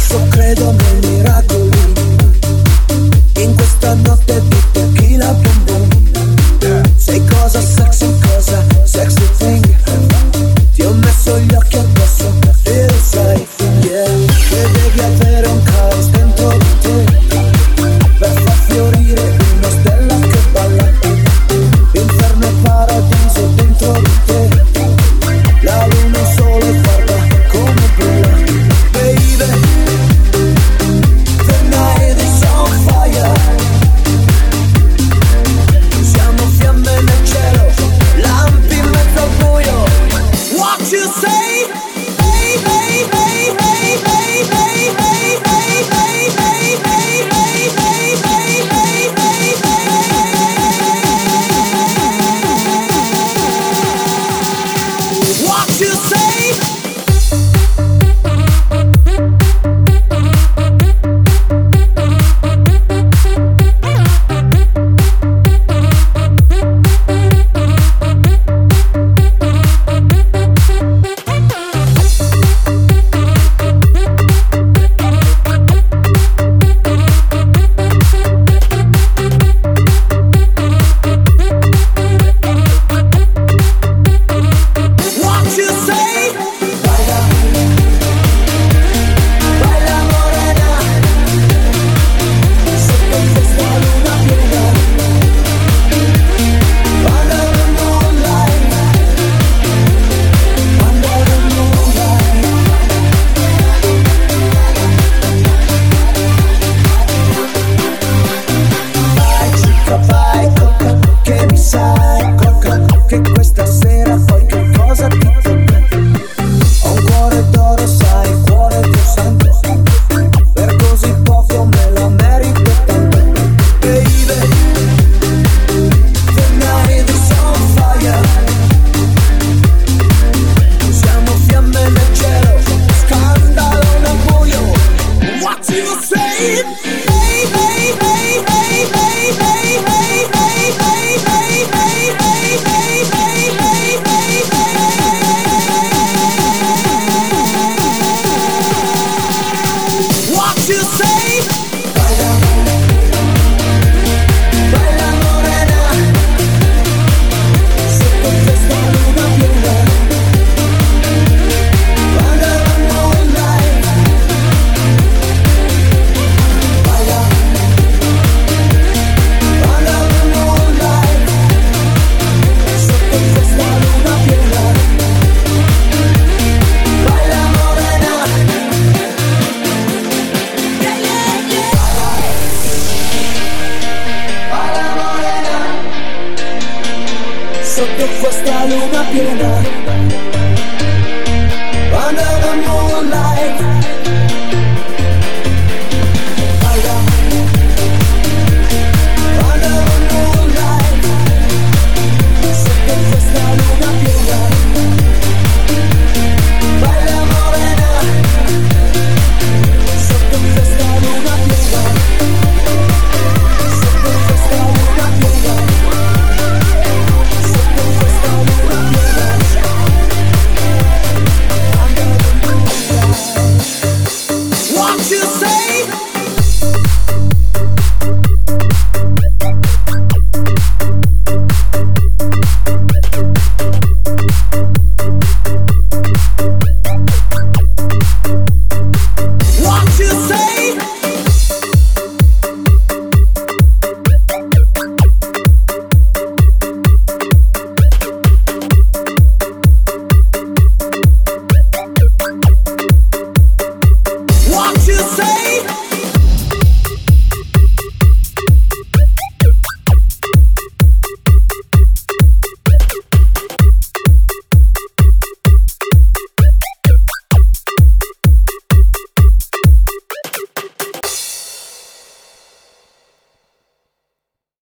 credo nei miracoli, in questa notte di tequila boom boom. Sei cosa sexy, cosa sexy thing. Ti ho messo gli occhi addosso e lo sai, yeah. Che devi avere un caos dentro di te per far fiorire una stella che balla. Inferno e paradiso dentro di te. La luna e il sole guarda come brilla. Baby, the night is on fire. Siamo fiamme nel cielo, lampi in mezzo al buio. What you say? Hey, hey, hey, hey, hey, hey, hey, hey, hey, hey, hey, hey, hey, hey, hey, hey, hey. What you say? Sotto questa luna piena, under the moonlight.